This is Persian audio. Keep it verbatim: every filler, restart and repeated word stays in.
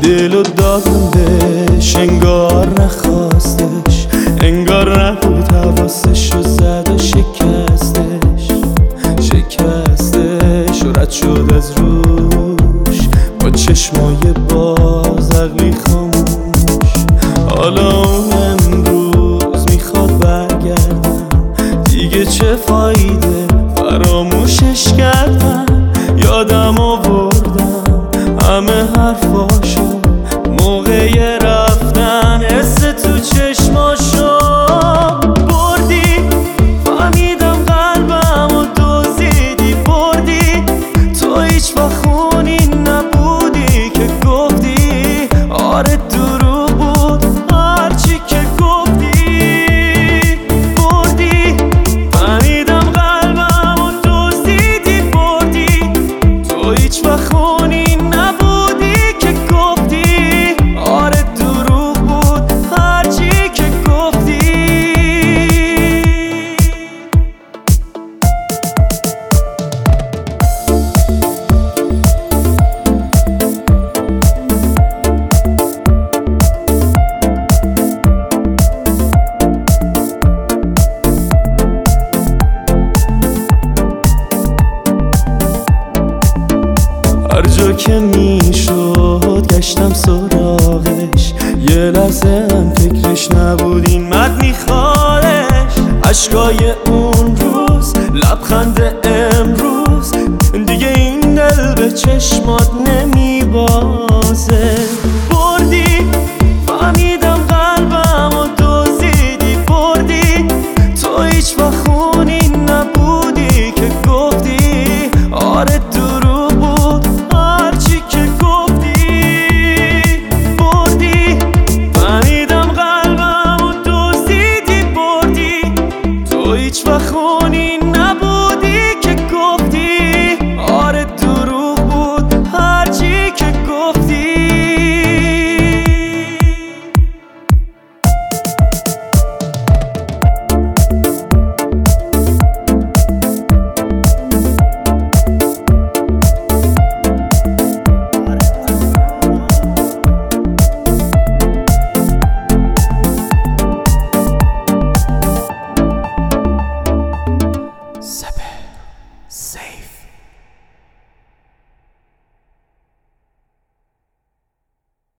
دلو دادم بهش انگار نخواستش، انگار نبود حواسش و زد و شکستش شکستش و رد شد از روش با چشمای باز عقلی خاموش. حالا اون امروز میخواد برگردم، دیگه چه فایده فراموشش کردم. یادم آوردم همه حرفاشو موقع رفتن، حس تو چشماشو بردی. فهمیدم قلبم و دوزیدی بردی، تو هیچ وقت خونی نبودی که گفتی آره دروغ بود هرچی که گفتی بردی. فهمیدم قلبم و دوزیدی بردی، تو هیچ وقت خونی نبودی که گفتی آره دروغ بود هرچی که گفتی. هر جا که میشد گشتم سراغش، یه لحظه هم فکرش نبود این مرد میخوادش. عشقای اون روز، لبخند امروز، دیگه این دل به چشمات نمیبازه. بردی فهمیدم قلبم و دوزیدی بردی، تو هیچ وقت خونی نبودی که گفتی آره